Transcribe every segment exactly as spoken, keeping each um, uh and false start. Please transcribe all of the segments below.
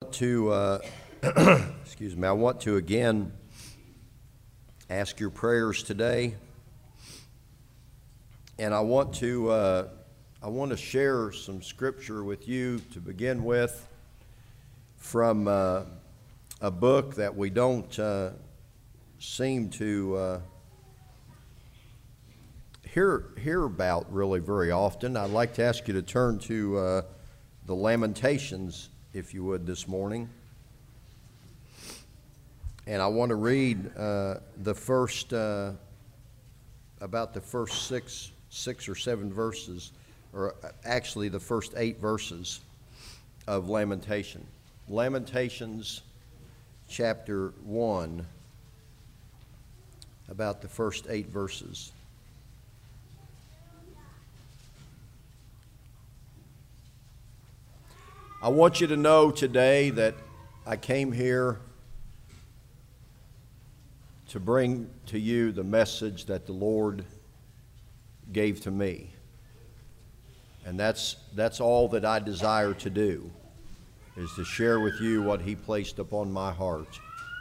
want to, uh, excuse me, I want to again ask your prayers today. And I want to, uh, I want to share some scripture with you to begin with from uh, a book that we don't uh, seem to uh, hear, hear about really very often. I'd like to ask you to turn to uh, the Lamentations, if you would, this morning. And I want to read uh, the first, uh, about the first six, six or seven verses, or actually the first eight verses of Lamentation. Lamentations chapter one, about the first eight verses. I want you to know today that I came here to bring to you the message that the Lord gave to me. And that's that's all that I desire to do, is to share with you what He placed upon my heart.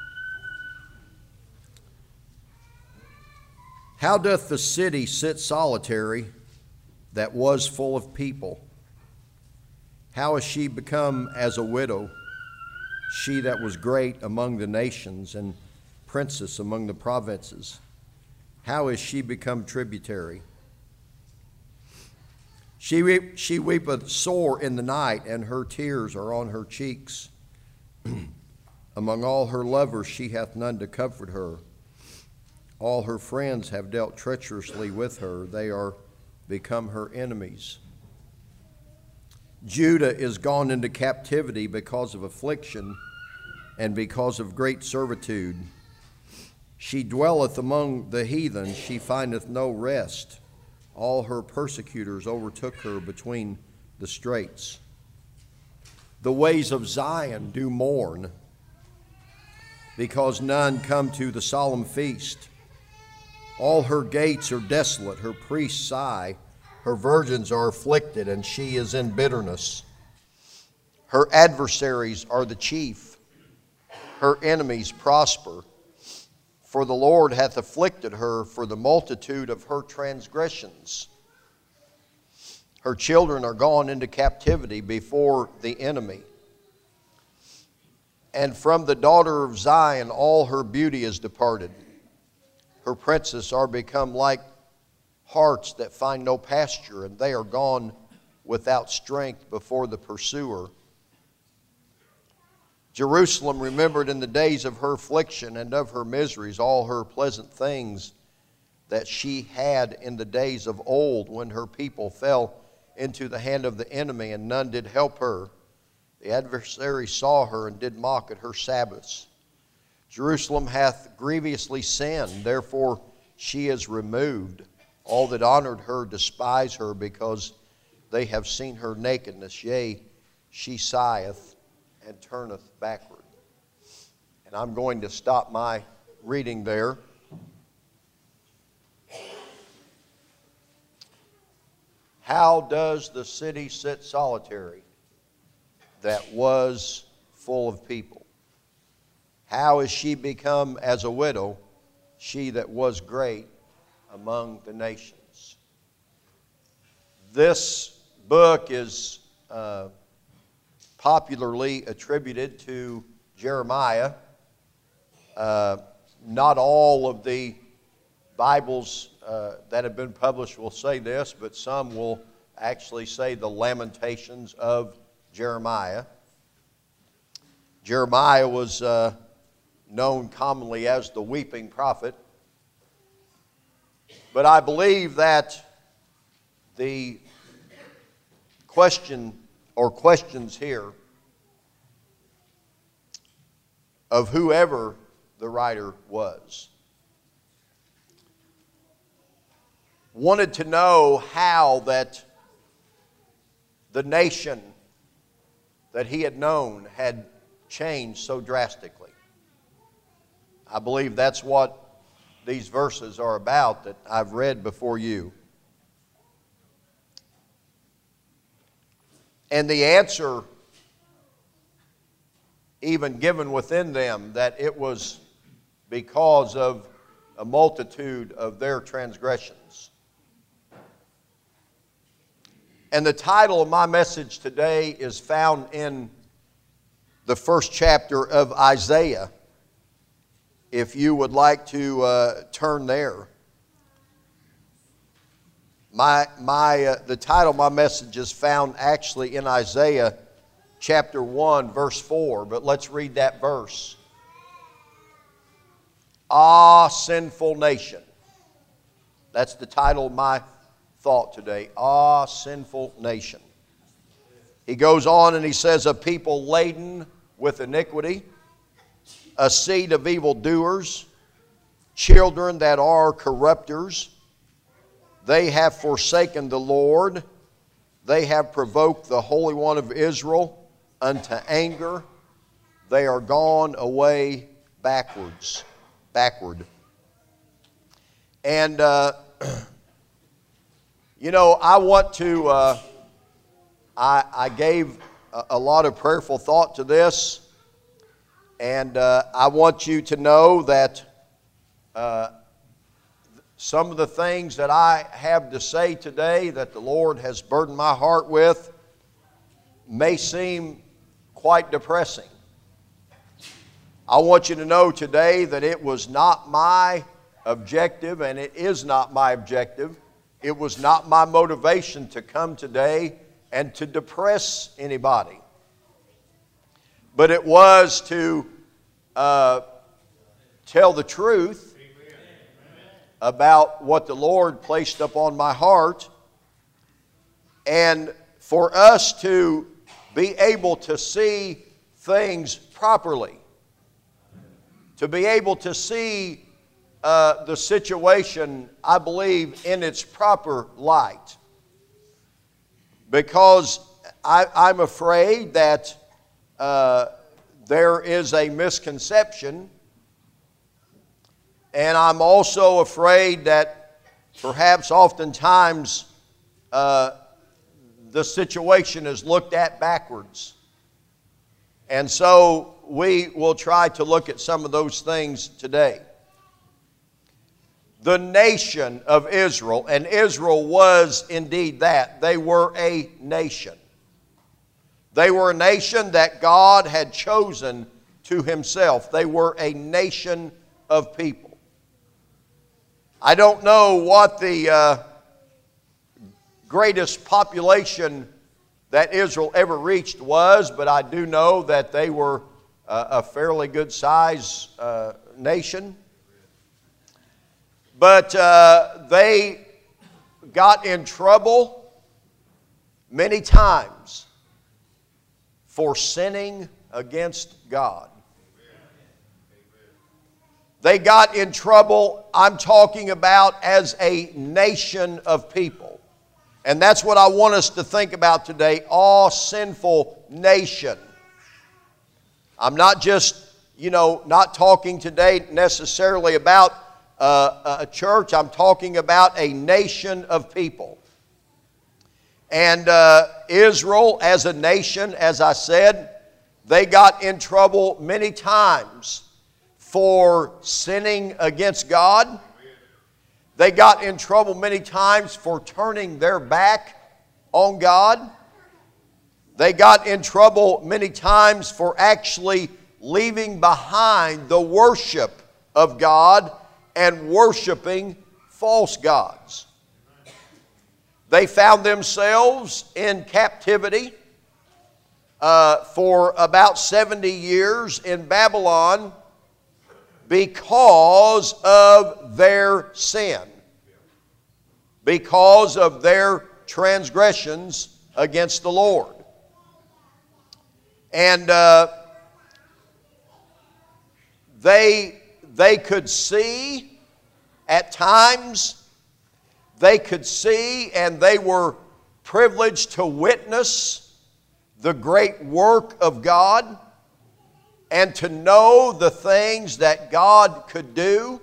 How doth the city sit solitary that was full of people? How is she become as a widow, she that was great among the nations and princess among the provinces? How is she become tributary? She, weep, she weepeth sore in the night, and her tears are on her cheeks. Among all her lovers she hath none to comfort her. All her friends have dealt treacherously with her. They are become her enemies. Judah is gone into captivity because of affliction and because of great servitude. She dwelleth among the heathen, she findeth no rest. All her persecutors overtook her between the straits. The ways of Zion do mourn, because none come to the solemn feast. All her gates are desolate, her priests sigh. Her virgins are afflicted, and she is in bitterness. Her adversaries are the chief. Her enemies prosper. For the Lord hath afflicted her for the multitude of her transgressions. Her children are gone into captivity before the enemy. And from the daughter of Zion all her beauty is departed. Her princes are become like harts that find no pasture, and they are gone without strength before the pursuer. Jerusalem remembered in the days of her affliction and of her miseries all her pleasant things that she had in the days of old, when her people fell into the hand of the enemy, and none did help her. The adversary saw her and did mock at her Sabbaths. Jerusalem hath grievously sinned, therefore she is removed. All that honored her despise her, because they have seen her nakedness. Yea, she sigheth and turneth backward. And I'm going to stop my reading there. How does the city sit solitary that was full of people? How is she become as a widow, she that was great among the nations? This book is uh, popularly attributed to Jeremiah. Uh, not all of the Bibles uh, that have been published will say this, but some will actually say the Lamentations of Jeremiah. Jeremiah was uh, known commonly as the weeping prophet. But I believe that the question or questions here of whoever the writer was wanted to know how that the nation that he had known had changed so drastically. I believe that's what these verses are about that I've read before you. And the answer even given within them, that it was because of a multitude of their transgressions. And the title of my message today is found in the first chapter of Isaiah, if you would like to uh, turn there. My, my, uh, the title of my message is found actually in Isaiah chapter one, verse four, but let's read that verse. Ah, sinful nation. That's the title of my thought today. Ah, sinful nation. He goes on and he says, a people laden with iniquity, a seed of evildoers, children that are corrupters. They have forsaken the Lord. They have provoked the Holy One of Israel unto anger. They are gone away backwards. Backward. And, uh, you know, I want to, uh, I, I gave a, a lot of prayerful thought to this. And uh, I want you to know that uh, some of the things that I have to say today that the Lord has burdened my heart with may seem quite depressing. I want you to know today that it was not my objective, and it is not my objective. It was not my motivation to come today and to depress anybody. But it was to uh, tell the truth about what the Lord placed upon my heart, and for us to be able to see things properly, to be able to see uh, the situation, I believe, in its proper light. Because I, I'm afraid that uh, there is a misconception, and I'm also afraid that perhaps oftentimes uh, the situation is looked at backwards. And so we will try to look at some of those things today. The nation of Israel, and Israel was indeed that. They were a nation. They were a nation that God had chosen to Himself. They were a nation of people. I don't know what the uh, greatest population that Israel ever reached was, but I do know that they were uh, a fairly good size uh, nation. But uh, they got in trouble many times for sinning against God. They got in trouble, I'm talking about as a nation of people. And that's what I want us to think about today, all sinful nation. I'm not just, you know, not talking today necessarily about uh, a church. I'm talking about a nation of people. And uh, Israel as a nation, as I said, they got in trouble many times for sinning against God. They got in trouble many times for turning their back on God. They got in trouble many times for actually leaving behind the worship of God and worshiping false gods. They found themselves in captivity uh, for about seventy years in Babylon because of their sin, because of their transgressions against the Lord. And uh, they, they could see at times, they could see and they were privileged to witness the great work of God and to know the things that God could do.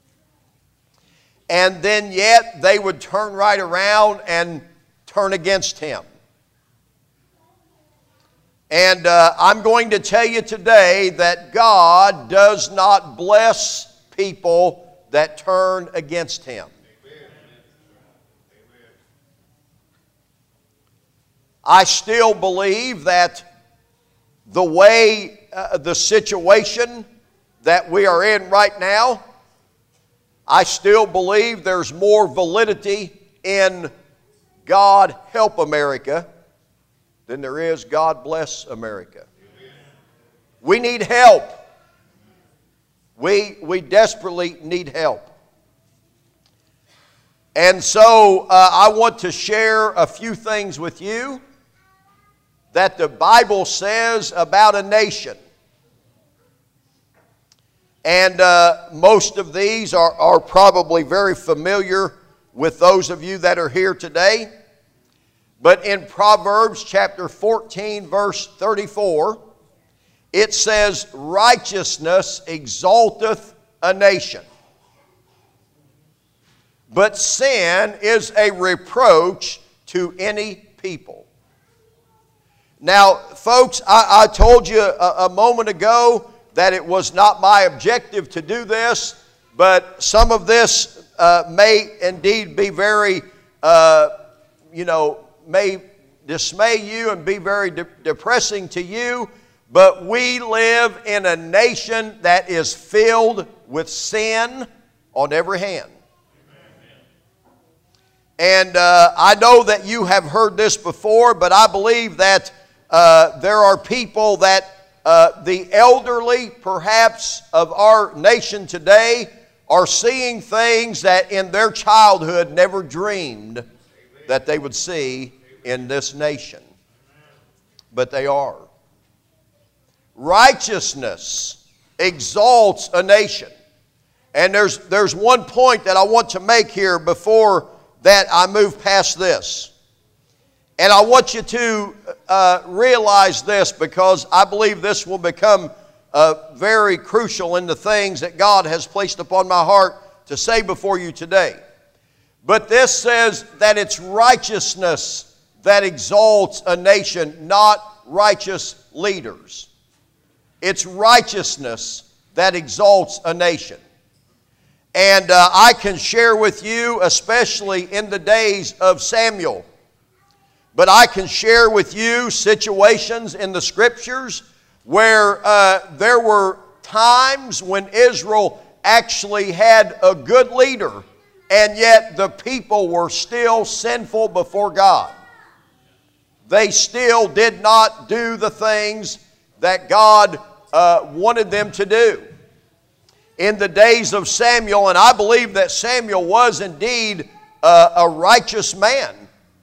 And then yet they would turn right around and turn against Him. And uh, I'm going to tell you today that God does not bless people that turn against Him. I still believe that the way, uh, the situation that we are in right now, I still believe there's more validity in God help America than there is God bless America. We need help. We, we desperately need help. And so uh, I want to share a few things with you that the Bible says about a nation. And uh, most of these are, are probably very familiar with those of you that are here today. But in Proverbs chapter fourteen, verse thirty-four, it says, righteousness exalteth a nation, but sin is a reproach to any people. Now, folks, I, I told you a, a moment ago that it was not my objective to do this, but some of this uh, may indeed be very, uh, you know, may dismay you and be very de- depressing to you, but we live in a nation that is filled with sin on every hand. And uh, I know that you have heard this before, but I believe that uh, there are people that uh, the elderly, perhaps, of our nation today are seeing things that in their childhood never dreamed that they would see in this nation. But they are. Righteousness exalts a nation. And there's, there's one point that I want to make here before that I move past this. And I want you to uh, realize this, because I believe this will become uh, very crucial in the things that God has placed upon my heart to say before you today. But this says that it's righteousness that exalts a nation, not righteous leaders. It's righteousness that exalts a nation. And uh, I can share with you, especially in the days of Samuel, but I can share with you situations in the Scriptures where uh, there were times when Israel actually had a good leader, and yet the people were still sinful before God. They still did not do the things that God uh, wanted them to do. In the days of Samuel, and I believe that Samuel was indeed uh, a righteous man,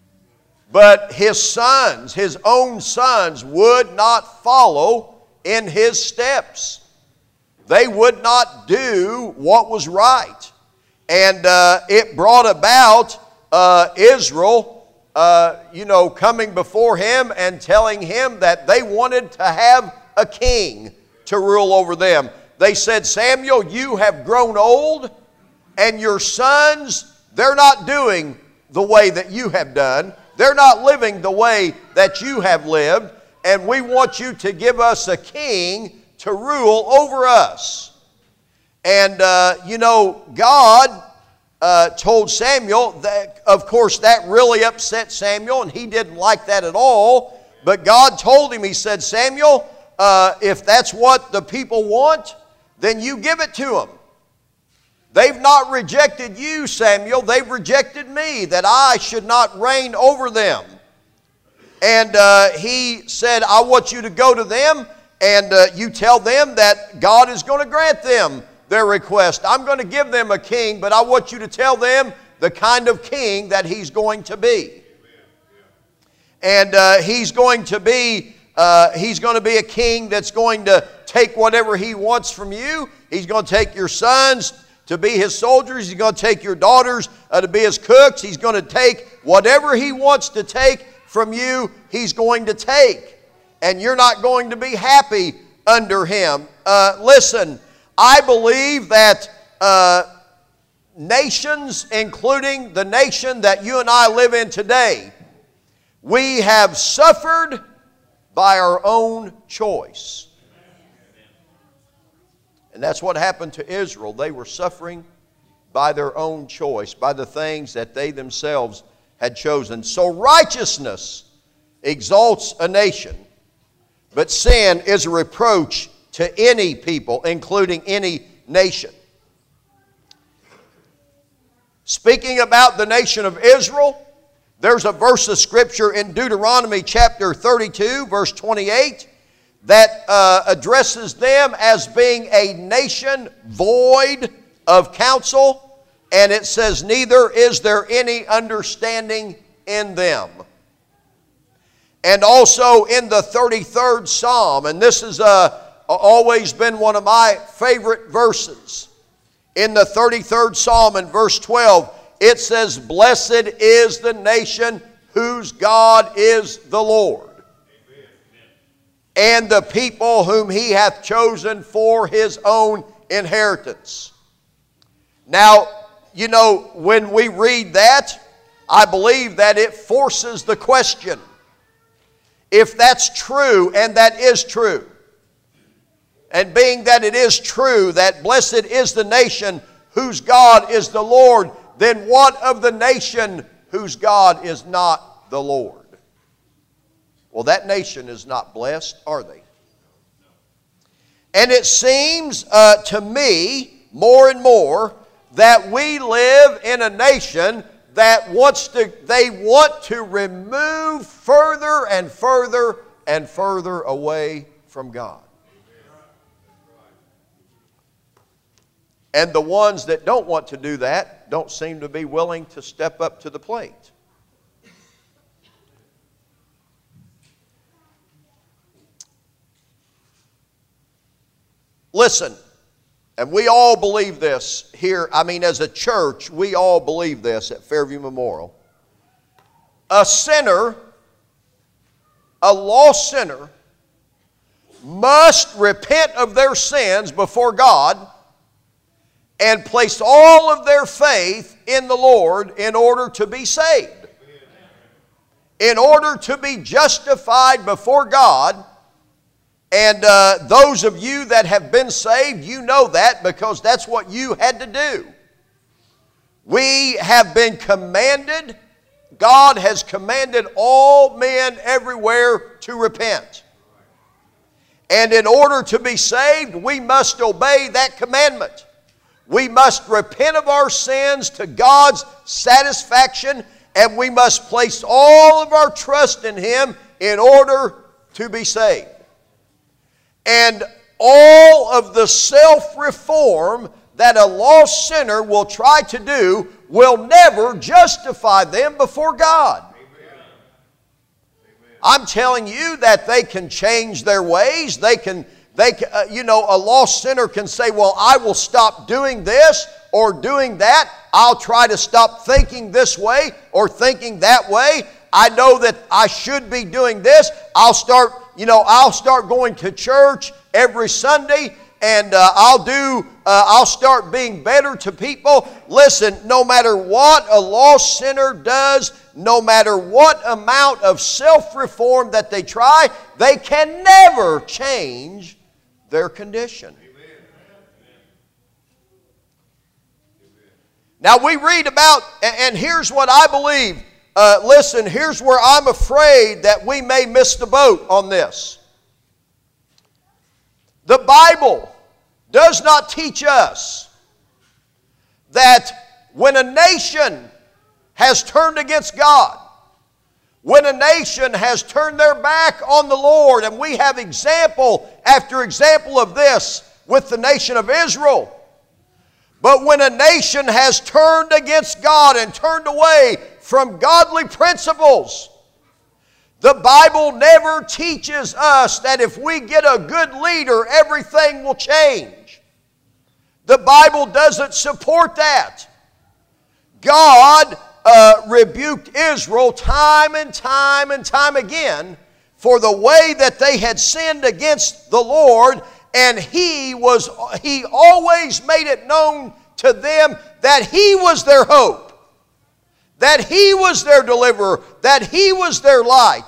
but his sons, his own sons, would not follow in his steps. They would not do what was right. And uh, it brought about uh, Israel, uh, you know, coming before him and telling him that they wanted to have a king to rule over them. They said, Samuel, you have grown old, and your sons, they're not doing the way that you have done. They're not living the way that you have lived, and we want you to give us a king to rule over us. And, uh, you know, God uh, told Samuel that, of course, that really upset Samuel, and he didn't like that at all. But God told him, he said, Samuel, uh, if that's what the people want, then you give it to them. They've not rejected you, Samuel. They've rejected me, that I should not reign over them. And uh, he said, I want you to go to them, and uh, you tell them that God is going to grant them their request. I'm going to give them a king, but I want you to tell them the kind of king that he's going to be. And uh, he's going to be uh, he's going to be a king that's going to take whatever he wants from you. He's going to take your sons to be his soldiers. He's going to take your daughters uh, to be his cooks. He's going to take whatever he wants to take from you, he's going to take. And you're not going to be happy under him. Uh, listen, I believe that uh, nations, including the nation that you and I live in today, we have suffered by our own choice. And that's what happened to Israel. They were suffering by their own choice, by the things that they themselves had chosen. So righteousness exalts a nation, but sin is a reproach to any people, including any nation. Speaking about the nation of Israel, there's a verse of Scripture in Deuteronomy chapter thirty-two, verse twenty-eight, that uh, addresses them as being a nation void of counsel, and it says, neither is there any understanding in them. And also in the thirty-third Psalm, and this has uh, always been one of my favorite verses. In the thirty-third Psalm in verse twelve, it says, blessed is the nation whose God is the Lord, and the people whom he hath chosen for his own inheritance. Now, you know, when we read that, I believe that it forces the question. If that's true, and that is true, and being that it is true that blessed is the nation whose God is the Lord, then what of the nation whose God is not the Lord? Well, that nation is not blessed, are they? And it seems uh, to me more and more that we live in a nation that wants to, they want to remove further and further and further away from God. And the ones that don't want to do that don't seem to be willing to step up to the plate. Listen, and we all believe this here. I mean, as a church, we all believe this at Fairview Memorial. A sinner, a lost sinner, must repent of their sins before God and place all of their faith in the Lord in order to be saved. In order to be justified before God. And uh, those of you that have been saved, you know that because that's what you had to do. We have been commanded, God has commanded all men everywhere to repent. And in order to be saved, we must obey that commandment. We must repent of our sins to God's satisfaction, and we must place all of our trust in Him in order to be saved. And all of the self-reform that a lost sinner will try to do will never justify them before God. Amen. I'm telling you that they can change their ways. They can, they can, uh, you know, a lost sinner can say, well, I will stop doing this or doing that. I'll try to stop thinking this way or thinking that way. I know that I should be doing this. I'll start, you know, I'll start going to church every Sunday, and uh, I'll do, uh, I'll start being better to people. Listen, no matter what a lost sinner does, no matter what amount of self-reform that they try, they can never change their condition. Now we read about, and here's what I believe. Uh, listen, here's where I'm afraid that we may miss the boat on this. The Bible does not teach us that when a nation has turned against God, when a nation has turned their back on the Lord, and we have example after example of this with the nation of Israel. But when a nation has turned against God and turned away from godly principles, the Bible never teaches us that if we get a good leader, everything will change. The Bible doesn't support that. God uh, rebuked Israel time and time and time again for the way that they had sinned against the Lord, and He was He always made it known to them that He was their hope, that He was their deliverer, that He was their light.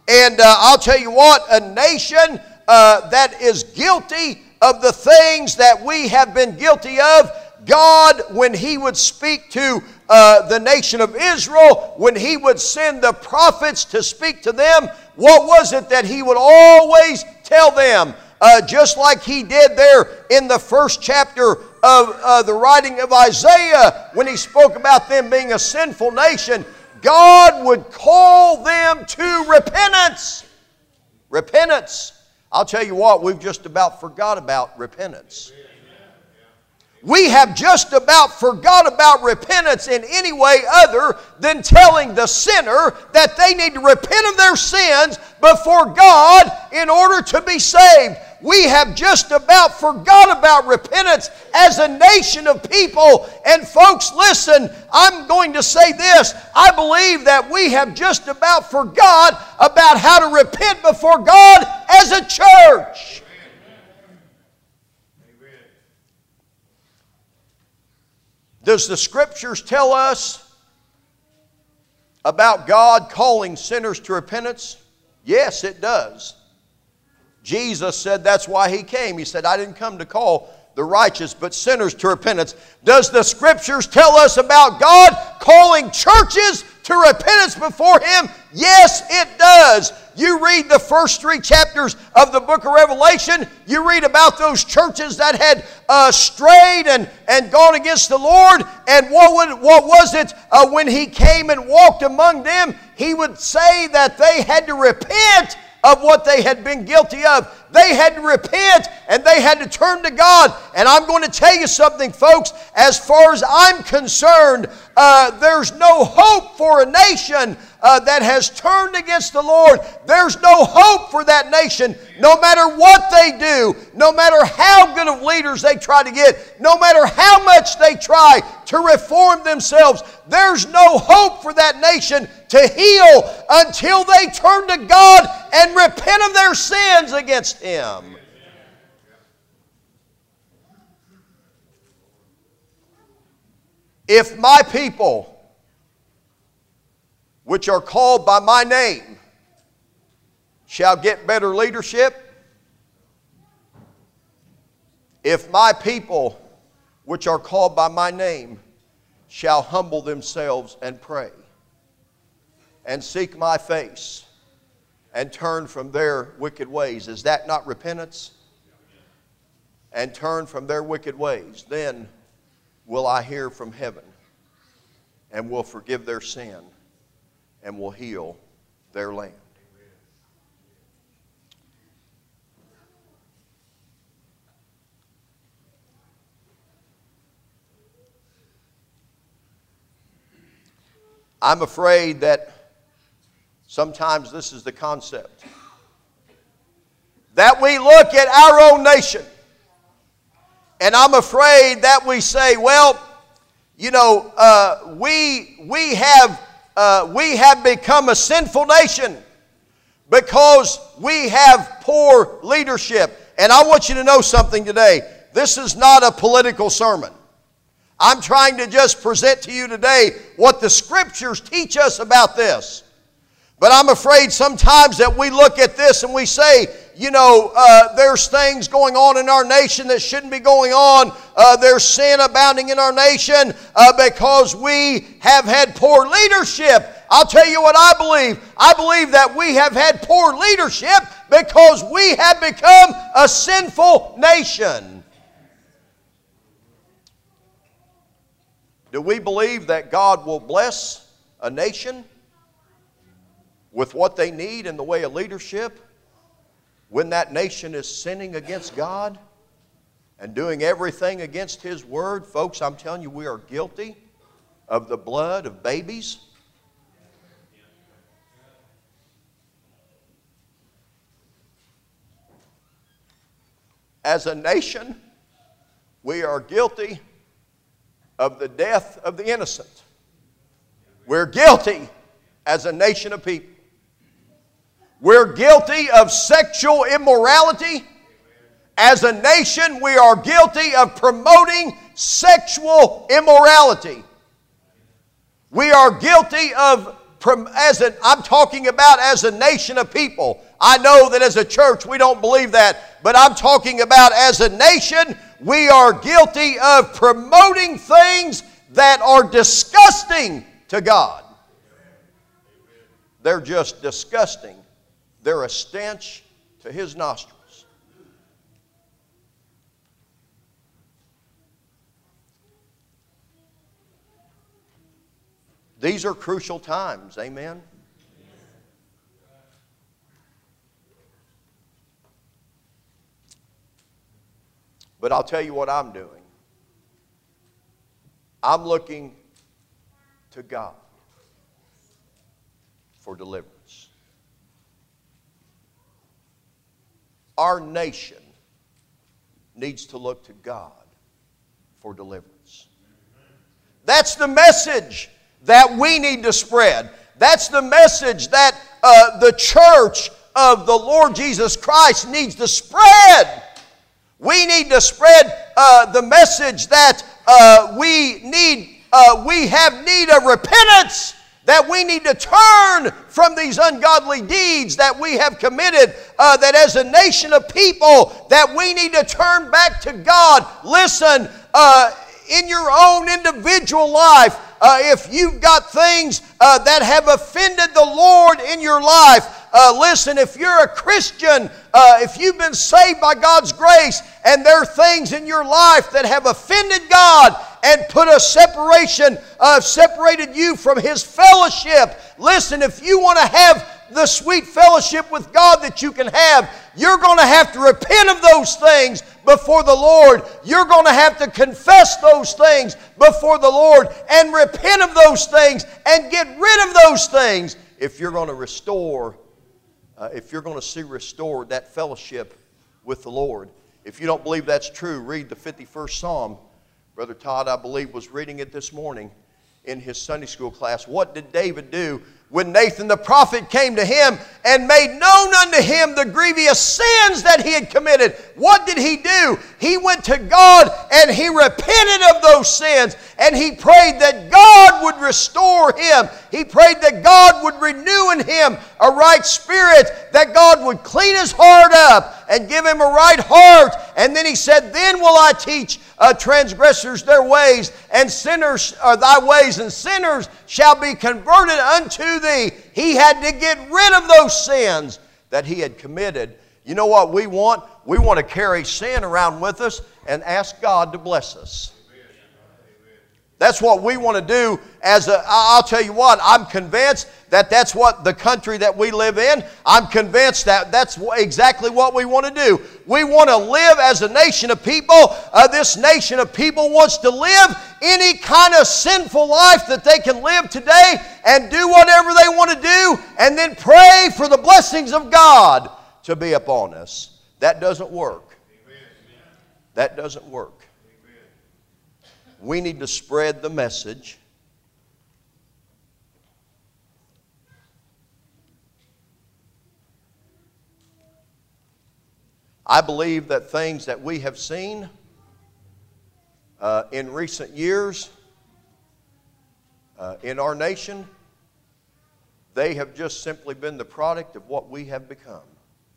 And uh, I'll tell you what, a nation uh, that is guilty of the things that we have been guilty of, God, when He would speak to uh, the nation of Israel, when He would send the prophets to speak to them, what was it that He would always tell them? Uh, just like He did there in the first chapter of uh, the writing of Isaiah, when He spoke about them being a sinful nation, God would call them to repentance. Repentance. I'll tell you what, we've just about forgot about repentance. We have just about forgot about repentance in any way other than telling the sinner that they need to repent of their sins before God in order to be saved. We have just about forgot about repentance as a nation of people. And folks, listen, I'm going to say this. I believe that we have just about forgot about how to repent before God as a church. Does the Scriptures tell us about God calling sinners to repentance? Yes, it does. Jesus said that's why He came. He said, I didn't come to call the righteous, but sinners to repentance. Does the Scriptures tell us about God calling churches to repentance before Him? Yes, it does. You read the first three chapters of the book of Revelation, you read about those churches that had uh, strayed and, and gone against the Lord, and what, would, what was it uh, when He came and walked among them? He would say that they had to repent of what they had been guilty of. They had to repent and they had to turn to God. And I'm going to tell you something, folks. As far as I'm concerned, uh, there's no hope for a nation uh, that has turned against the Lord. There's no hope for that nation. No matter what they do, no matter how good of leaders they try to get, no matter how much they try to reform themselves, there's no hope for that nation to heal until they turn to God and repent of their sins against Him. If my people, which are called by my name, shall get better leadership, if my people, which are called by my name, shall humble themselves and pray, and seek my face, and turn from their wicked ways. Is that not repentance? And turn from their wicked ways. Then will I hear from heaven, and will forgive their sin, and will heal their land. I'm afraid that sometimes this is the concept. That we look at our own nation, and I'm afraid that we say, well, you know, uh, we, we, have, uh, we have become a sinful nation because we have poor leadership. And I want you to know something today. This is not a political sermon. I'm trying to just present to you today what the Scriptures teach us about this. But I'm afraid sometimes that we look at this and we say, you know, uh, there's things going on in our nation that shouldn't be going on. Uh, there's sin abounding in our nation uh, because we have had poor leadership. I'll tell you what I believe. I believe that we have had poor leadership because we have become a sinful nation. Do we believe that God will bless a nation with what they need in the way of leadership when that nation is sinning against God and doing everything against His Word? Folks, I'm telling you, we are guilty of the blood of babies. As a nation, we are guilty of the death of the innocent. We're guilty as a nation of people. We're guilty of sexual immorality. As a nation, we are guilty of promoting sexual immorality. We are guilty of as a, I'm talking about as a nation of people. I know that as a church we don't believe that, but I'm talking about as a nation, we are guilty of promoting things that are disgusting to God. They're just disgusting. They're a stench to His nostrils. These are crucial times, amen? But I'll tell you what I'm doing. I'm looking to God for deliverance. Our nation needs to look to God for deliverance. That's the message that we need to spread. That's the message that uh, the church of the Lord Jesus Christ needs to spread. We need to spread uh, the message that uh, we need, uh, we have need of repentance, that we need to turn from these ungodly deeds that we have committed, uh, that as a nation of people, that we need to turn back to God. Listen, uh, in your own individual life, uh, if you've got things uh, that have offended the Lord in your life, Uh, listen, if you're a Christian, uh, if you've been saved by God's grace, and there are things in your life that have offended God and put a separation, uh, separated you from His fellowship, listen, if you want to have the sweet fellowship with God that you can have, you're going to have to repent of those things before the Lord. You're going to have to confess those things before the Lord and repent of those things and get rid of those things if you're going to restore Uh, if you're going to see restored that fellowship with the Lord. If you don't believe that's true, read the fifty-first Psalm. Brother Todd, I believe, was reading it this morning in his Sunday school class. What did David do when Nathan the prophet came to him and made known unto him the grievous sins that he had committed? What did he do? He went to God and he repented of those sins, and he prayed that God would restore him. He prayed that God would renew in him a right spirit, that God would clean his heart up and give him a right heart. And then he said, then will I teach uh, transgressors their ways, and sinners uh, thy ways, and sinners shall be converted unto thee. He had to get rid of those sins that he had committed. You know what we want? We want to carry sin around with us and ask God to bless us. That's what we want to do. As a, I'll tell you what, I'm convinced that that's what the country that we live in, I'm convinced that that's exactly what we want to do. We want to live as a nation of people. Uh, this nation of people wants to live any kind of sinful life that they can live today and do whatever they want to do and then pray for the blessings of God to be upon us. That doesn't work. That doesn't work. We need to spread the message. I believe that things that we have seen uh, in recent years uh, in our nation, they have just simply been the product of what we have become.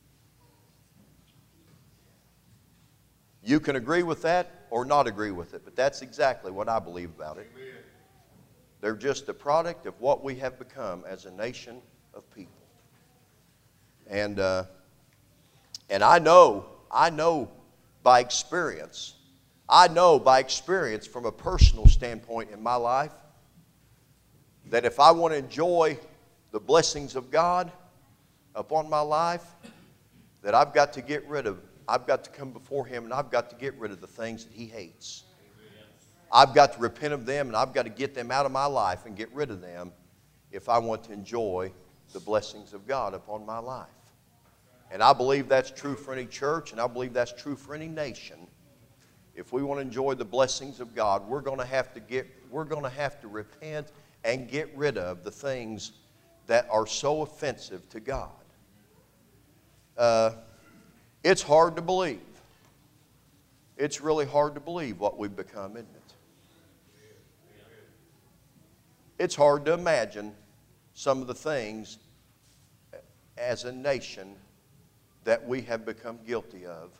You can agree with that or not agree with it, but that's exactly what I believe about it. Amen. They're just the product of what we have become as a nation of people. And uh, and I know, I know by experience, I know by experience from a personal standpoint in my life, that if I want to enjoy the blessings of God upon my life, that I've got to get rid of I've got to come before Him, and I've got to get rid of the things that He hates. I've got to repent of them, and I've got to get them out of my life and get rid of them if I want to enjoy the blessings of God upon my life. And I believe that's true for any church, and I believe that's true for any nation. If we want to enjoy the blessings of God, we're going to have to get, we're going to have to repent and get rid of the things that are so offensive to God. Uh, It's hard to believe. It's really hard to believe what we've become, isn't it? It's hard to imagine some of the things as a nation that we have become guilty of.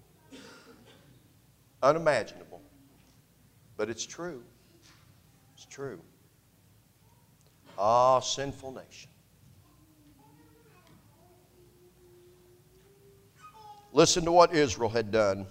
Unimaginable. But it's true. It's true. Ah, sinful nation. Listen to what Israel had done.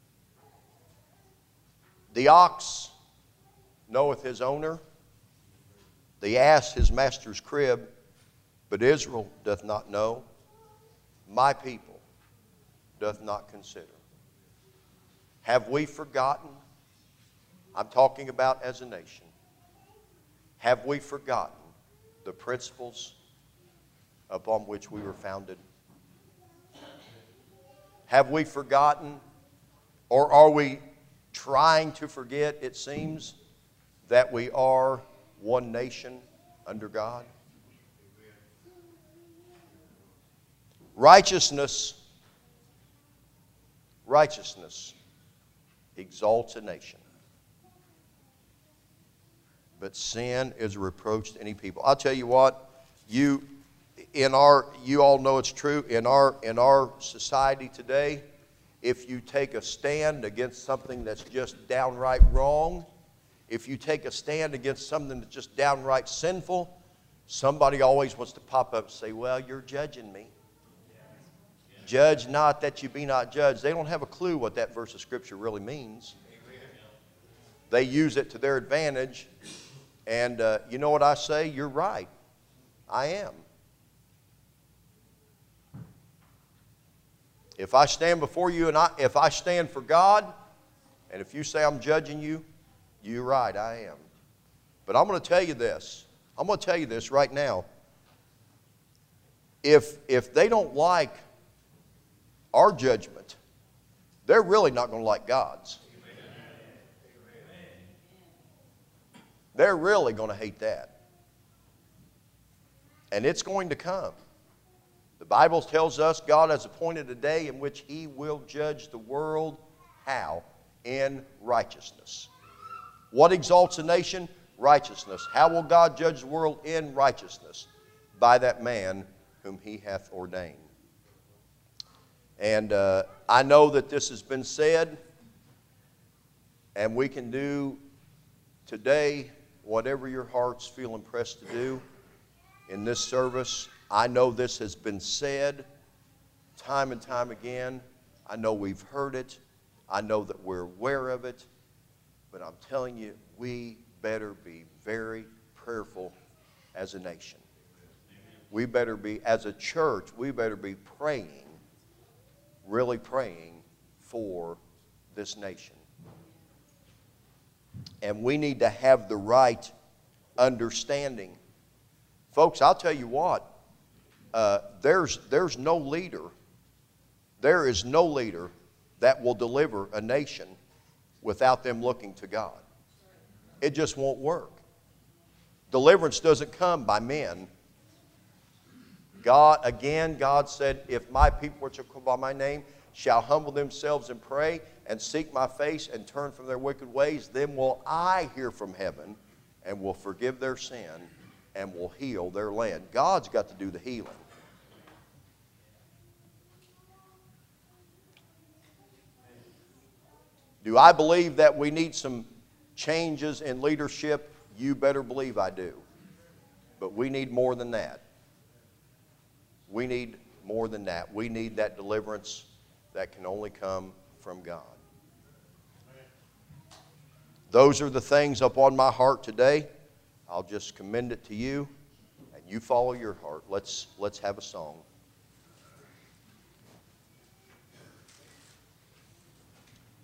The ox knoweth his owner, the ass his master's crib, but Israel doth not know. My people doth not consider. Have we forgotten? I'm talking about as a nation. Have we forgotten the principles upon which we were founded? Have we forgotten, or are we trying to forget, it seems, that we are one nation under God? Righteousness, righteousness exalts a nation. But sin is a reproach to any people. I'll tell you what, you in our you all know it's true, in our in our society today, if you take a stand against something that's just downright wrong, if you take a stand against something that's just downright sinful, somebody always wants to pop up and say, well, you're judging me. Judge not that you be not judged. They don't have a clue what that verse of Scripture really means. They use it to their advantage. And uh, you know what I say? You're right. I am. If I stand before you and I, if I stand for God, and if you say I'm judging you, you're right, I am. But I'm going to tell you this. I'm going to tell you this right now. If, if they don't like our judgment, they're really not going to like God's. They're really going to hate that. And it's going to come. The Bible tells us God has appointed a day in which He will judge the world. How? In righteousness. What exalts a nation? Righteousness. How will God judge the world? In righteousness. By that man whom He hath ordained. And uh, I know that this has been said, and we can do today whatever your hearts feel impressed to do in this service. I know this has been said time and time again. I know we've heard it. I know that we're aware of it. But I'm telling you, we better be very prayerful as a nation. We better be, as a church, we better be praying, really praying for this nation. And we need to have the right understanding. Folks, I'll tell you what, uh, there's, there's no leader, there is no leader that will deliver a nation without them looking to God. It just won't work. Deliverance doesn't come by men. God, again, God said, if my people which are called by my name shall humble themselves and pray and seek my face and turn from their wicked ways, then will I hear from heaven and will forgive their sin and will heal their land. God's got to do the healing. Do I believe that we need some changes in leadership? You better believe I do. But we need more than that. We need more than that. We need that deliverance that can only come from God. Those are the things upon my heart today. I'll just commend it to you, and you follow your heart. Let's, let's have a song.